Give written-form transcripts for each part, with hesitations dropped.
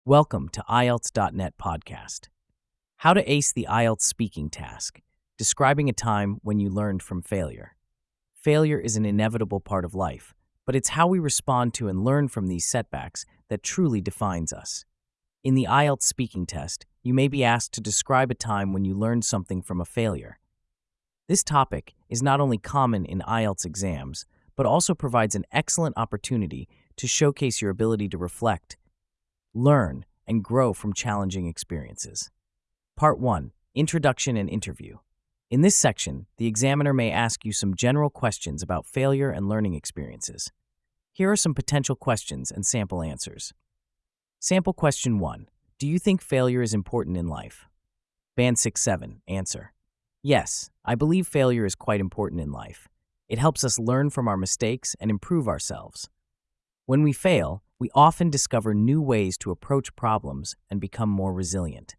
Welcome to IELTS.net podcast. How to ace the IELTS speaking task, describing a time when you learned from failure. Failure is an inevitable part of life, but it's how we respond to and learn from these setbacks that truly defines us. In the IELTS speaking test, you may be asked to describe a time when you learned something from a failure. This topic is not only common in IELTS exams, but also provides an excellent opportunity to showcase your ability to reflect, learn, and grow from challenging experiences. Part 1. Introduction and Interview. In this section, the examiner may ask you some general questions about failure and learning experiences. Here are some potential questions and sample answers. Sample question 1. Do you think failure is important in life? Band 6-7. Answer. Yes, I believe failure is quite important in life. It helps us learn from our mistakes and improve ourselves. When we fail, we often discover new ways to approach problems and become more resilient.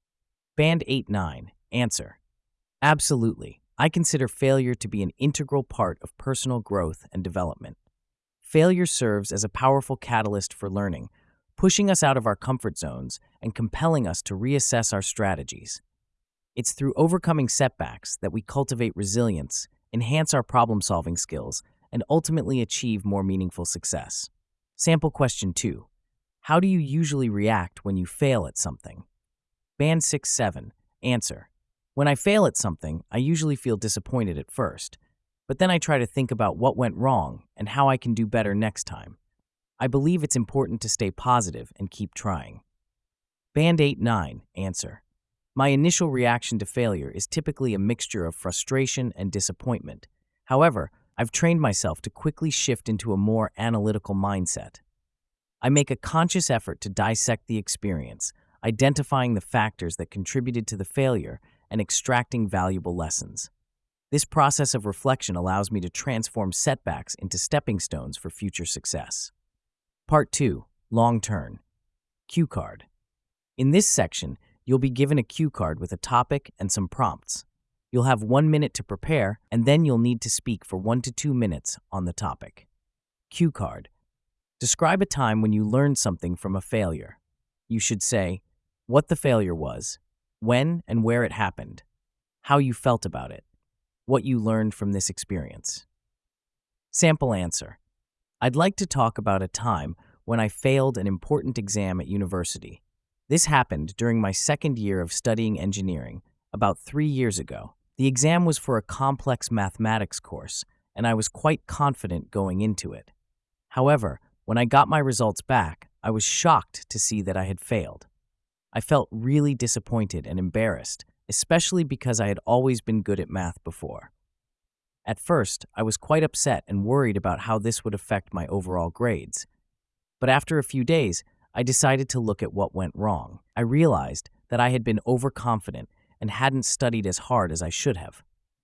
Band 8-9. Answer. Absolutely. I consider failure to be an integral part of personal growth and development. Failure serves as a powerful catalyst for learning, pushing us out of our comfort zones and compelling us to reassess our strategies. It's through overcoming setbacks that we cultivate resilience, enhance our problem-solving skills, and ultimately achieve more meaningful success. Sample question 2. How do you usually react when you fail at something? Band 6-7. Answer. When I fail at something, I usually feel disappointed at first, but then I try to think about what went wrong and how I can do better next time. I believe it's important to stay positive and keep trying. Band 8-9. Answer. My initial reaction to failure is typically a mixture of frustration and disappointment. However, I've trained myself to quickly shift into a more analytical mindset. I make a conscious effort to dissect the experience, identifying the factors that contributed to the failure and extracting valuable lessons. This process of reflection allows me to transform setbacks into stepping stones for future success. Part 2. Long Turn. Cue card. In this section, you'll be given a cue card with a topic and some prompts. You'll have 1 minute to prepare, and then you'll need to speak for 1 to 2 minutes on the topic. Cue card. Describe a time when you learned something from a failure. You should say what the failure was, when and where it happened, how you felt about it, what you learned from this experience. Sample answer. I'd like to talk about a time when I failed an important exam at university. This happened during my second year of studying engineering, about 3 years ago. The exam was for a complex mathematics course, and I was quite confident going into it. However, when I got my results back, I was shocked to see that I had failed. I felt really disappointed and embarrassed, especially because I had always been good at math before. At first, I was quite upset and worried about how this would affect my overall grades. But after a few days, I decided to look at what went wrong. I realized that I had been overconfident and hadn't studied as hard as I should have.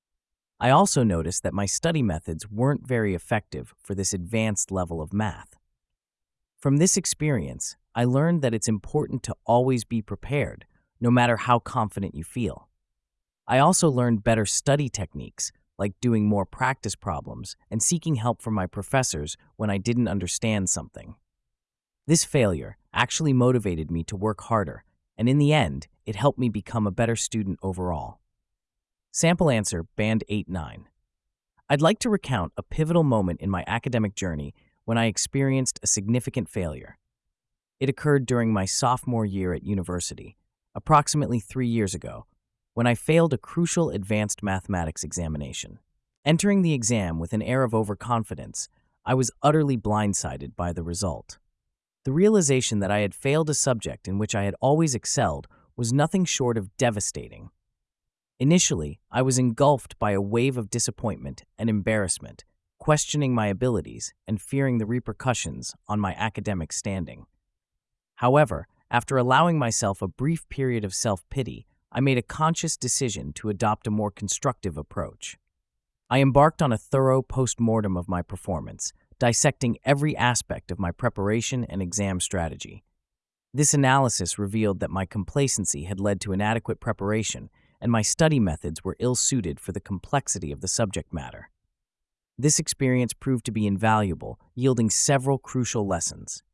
I also noticed that my study methods weren't very effective for this advanced level of math. From this experience, I learned that it's important to always be prepared, no matter how confident you feel. I also learned better study techniques, like doing more practice problems and seeking help from my professors when I didn't understand something. This failure actually motivated me to work harder, and in the end, it helped me become a better student overall. Sample answer, Band 8-9. I'd like to recount a pivotal moment in my academic journey when I experienced a significant failure. It occurred during my sophomore year at university, approximately 3 years ago, when I failed a crucial advanced mathematics examination. Entering the exam with an air of overconfidence, I was utterly blindsided by the result. The realization that I had failed a subject in which I had always excelled was nothing short of devastating. Initially, I was engulfed by a wave of disappointment and embarrassment, questioning my abilities and fearing the repercussions on my academic standing. However, after allowing myself a brief period of self-pity, I made a conscious decision to adopt a more constructive approach. I embarked on a thorough post-mortem of my performance, dissecting every aspect of my preparation and exam strategy. This analysis revealed that my complacency had led to inadequate preparation, and my study methods were ill-suited for the complexity of the subject matter. This experience proved to be invaluable, yielding several crucial lessons.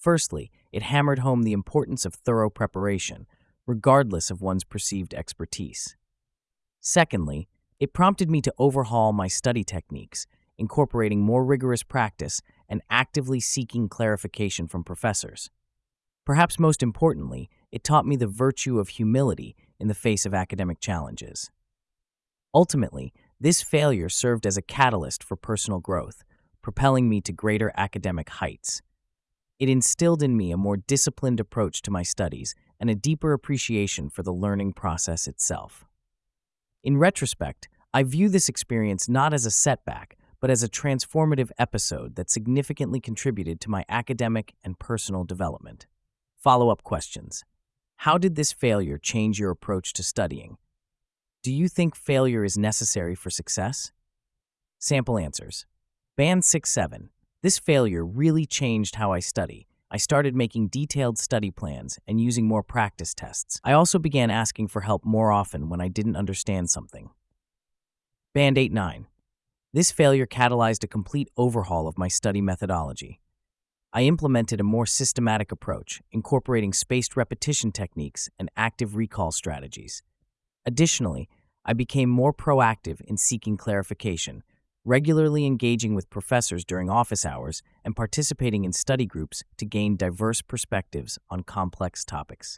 Firstly, it hammered home the importance of thorough preparation, regardless of one's perceived expertise. Secondly, it prompted me to overhaul my study techniques, incorporating more rigorous practice and actively seeking clarification from professors. Perhaps most importantly, it taught me the virtue of humility in the face of academic challenges. Ultimately, this failure served as a catalyst for personal growth, propelling me to greater academic heights. It instilled in me a more disciplined approach to my studies and a deeper appreciation for the learning process itself. In retrospect, I view this experience not as a setback, but as a transformative episode that significantly contributed to my academic and personal development. Follow-up questions. How did this failure change your approach to studying? Do you think failure is necessary for success? Sample answers. Band 6-7. This failure really changed how I study. I started making detailed study plans and using more practice tests. I also began asking for help more often when I didn't understand something. Band 8-9. This failure catalyzed a complete overhaul of my study methodology. I implemented a more systematic approach, incorporating spaced repetition techniques and active recall strategies. Additionally, I became more proactive in seeking clarification, regularly engaging with professors during office hours and participating in study groups to gain diverse perspectives on complex topics.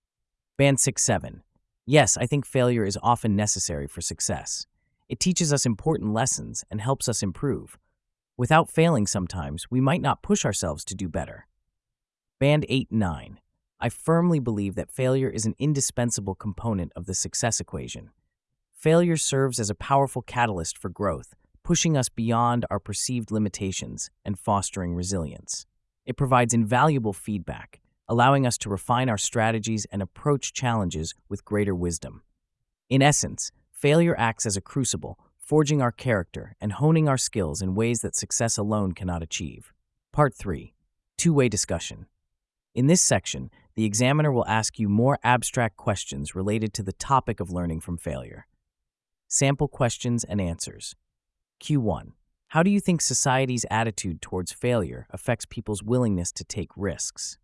Band 6-7. Yes, I think failure is often necessary for success. It teaches us important lessons and helps us improve. Without failing sometimes, we might not push ourselves to do better. Band 8-9. I firmly believe that failure is an indispensable component of the success equation. Failure serves as a powerful catalyst for growth, pushing us beyond our perceived limitations and fostering resilience. It provides invaluable feedback, allowing us to refine our strategies and approach challenges with greater wisdom. In essence, failure acts as a crucible, forging our character and honing our skills in ways that success alone cannot achieve. Part 3. Two-way discussion. In this section, the examiner will ask you more abstract questions related to the topic of learning from failure. Sample questions and answers. Q1. How do you think society's attitude towards failure affects people's willingness to take risks?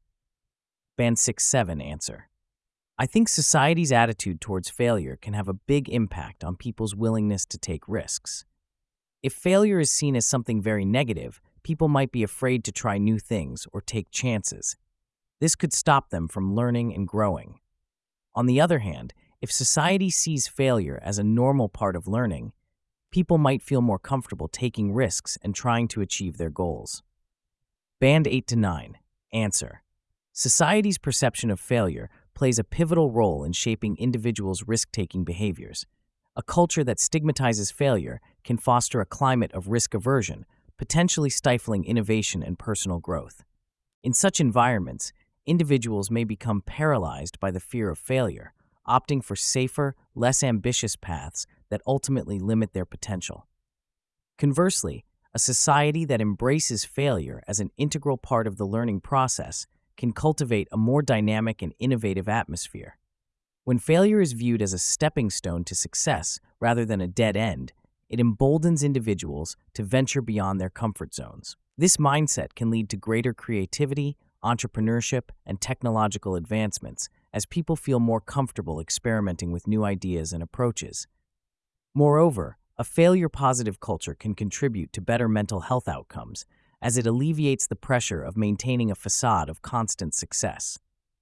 Band 6-7 answer. I think society's attitude towards failure can have a big impact on people's willingness to take risks. If failure is seen as something very negative, people might be afraid to try new things or take chances. This could stop them from learning and growing. On the other hand, if society sees failure as a normal part of learning, people might feel more comfortable taking risks and trying to achieve their goals. Band 8-9. Answer. Society's perception of failure plays a pivotal role in shaping individuals' risk-taking behaviors. A culture that stigmatizes failure can foster a climate of risk aversion, potentially stifling innovation and personal growth. In such environments, individuals may become paralyzed by the fear of failure, opting for safer, less ambitious paths that ultimately limit their potential. Conversely, a society that embraces failure as an integral part of the learning process can cultivate a more dynamic and innovative atmosphere. When failure is viewed as a stepping stone to success rather than a dead end, it emboldens individuals to venture beyond their comfort zones. This mindset can lead to greater creativity, entrepreneurship, and technological advancements as people feel more comfortable experimenting with new ideas and approaches. Moreover, a failure-positive culture can contribute to better mental health outcomes, as it alleviates the pressure of maintaining a facade of constant success.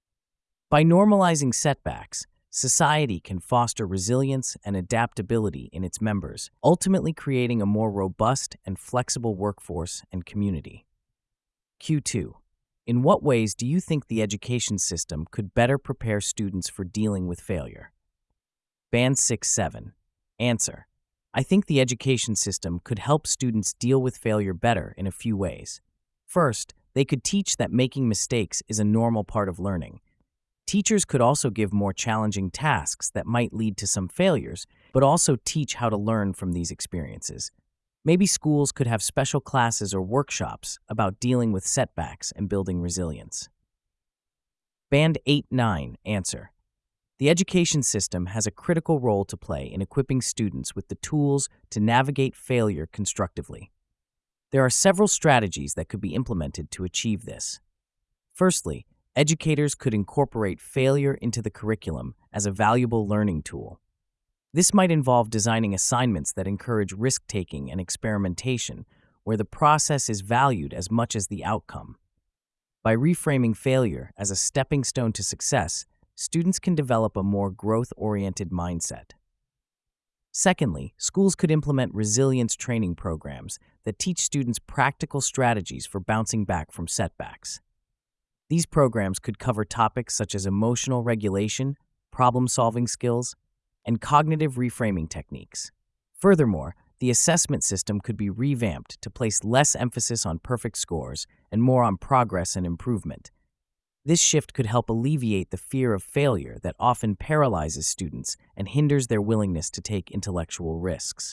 By normalizing setbacks, society can foster resilience and adaptability in its members, ultimately creating a more robust and flexible workforce and community. Q2. In what ways do you think the education system could better prepare students for dealing with failure? Band 6-7. Answer. I think the education system could help students deal with failure better in a few ways. First, they could teach that making mistakes is a normal part of learning. Teachers could also give more challenging tasks that might lead to some failures, but also teach how to learn from these experiences. Maybe schools could have special classes or workshops about dealing with setbacks and building resilience. Band 8-9. Answer. The education system has a critical role to play in equipping students with the tools to navigate failure constructively. There are several strategies that could be implemented to achieve this. Firstly, educators could incorporate failure into the curriculum as a valuable learning tool. This might involve designing assignments that encourage risk-taking and experimentation, where the process is valued as much as the outcome. By reframing failure as a stepping stone to success, students can develop a more growth-oriented mindset. Secondly, schools could implement resilience training programs that teach students practical strategies for bouncing back from setbacks. These programs could cover topics such as emotional regulation, problem-solving skills, and cognitive reframing techniques. Furthermore, the assessment system could be revamped to place less emphasis on perfect scores and more on progress and improvement. This shift could help alleviate the fear of failure that often paralyzes students and hinders their willingness to take intellectual risks.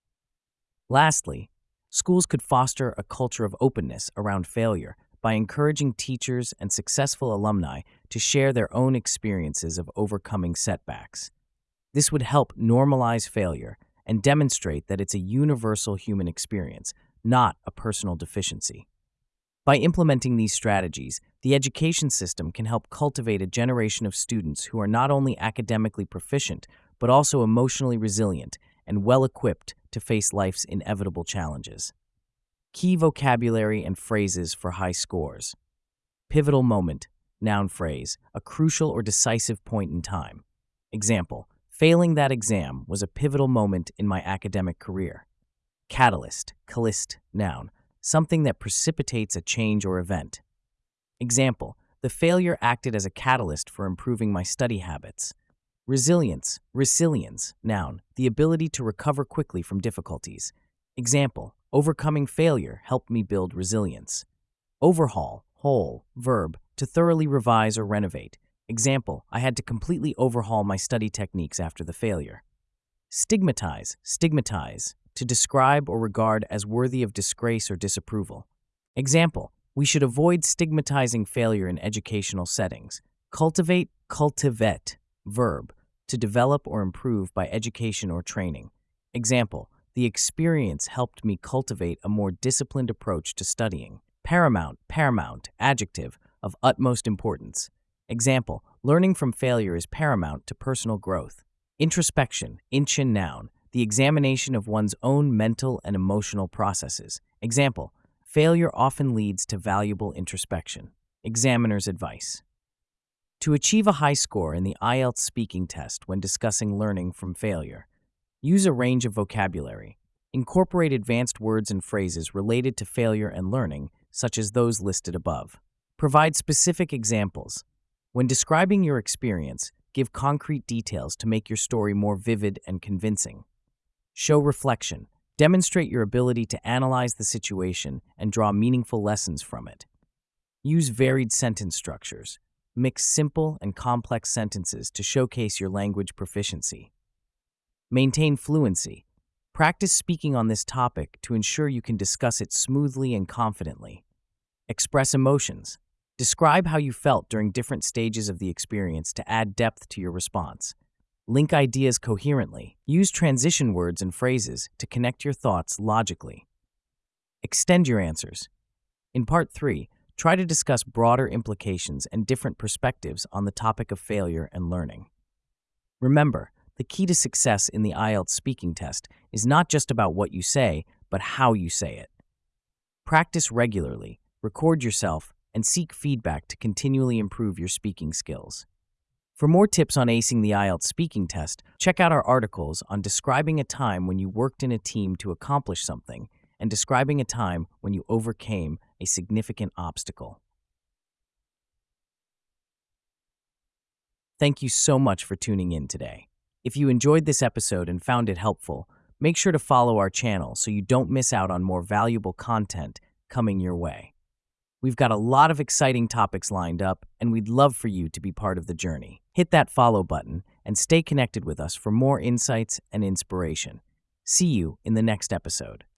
Lastly, schools could foster a culture of openness around failure by encouraging teachers and successful alumni to share their own experiences of overcoming setbacks. This would help normalize failure and demonstrate that it's a universal human experience, not a personal deficiency. By implementing these strategies, the education system can help cultivate a generation of students who are not only academically proficient, but also emotionally resilient and well-equipped to face life's inevitable challenges. Key vocabulary and phrases for high scores. Pivotal moment, noun phrase, a crucial or decisive point in time. Example, failing that exam was a pivotal moment in my academic career. Catalyst, callist, noun, something that precipitates a change or event. Example, the failure acted as a catalyst for improving my study habits. Resilience, noun, the ability to recover quickly from difficulties. Example, overcoming failure helped me build resilience. Overhaul, verb, to thoroughly revise or renovate. Example, I had to completely overhaul my study techniques after the failure. Stigmatize, to describe or regard as worthy of disgrace or disapproval. Example, we should avoid stigmatizing failure in educational settings. Cultivate, verb, to develop or improve by education or training. Example, the experience helped me cultivate a more disciplined approach to studying. Paramount, adjective, of utmost importance. Example, learning from failure is paramount to personal growth. Introspection, noun, the examination of one's own mental and emotional processes. Example, failure often leads to valuable introspection. Examiner's advice. To achieve a high score in the IELTS speaking test when discussing learning from failure, use a range of vocabulary. Incorporate advanced words and phrases related to failure and learning, such as those listed above. Provide specific examples. When describing your experience, give concrete details to make your story more vivid and convincing. Show reflection. Demonstrate your ability to analyze the situation and draw meaningful lessons from it. Use varied sentence structures. Mix simple and complex sentences to showcase your language proficiency. Maintain fluency. Practice speaking on this topic to ensure you can discuss it smoothly and confidently. Express emotions. Describe how you felt during different stages of the experience to add depth to your response. Link ideas coherently. Use transition words and phrases to connect your thoughts logically. Extend your answers. In Part 3, try to discuss broader implications and different perspectives on the topic of failure and learning. Remember, the key to success in the IELTS speaking test is not just about what you say, but how you say it. Practice regularly, record yourself, and seek feedback to continually improve your speaking skills. For more tips on acing the IELTS speaking test, check out our articles on describing a time when you worked in a team to accomplish something and describing a time when you overcame a significant obstacle. Thank you so much for tuning in today. If you enjoyed this episode and found it helpful, make sure to follow our channel so you don't miss out on more valuable content coming your way. We've got a lot of exciting topics lined up, and we'd love for you to be part of the journey. Hit that follow button and stay connected with us for more insights and inspiration. See you in the next episode.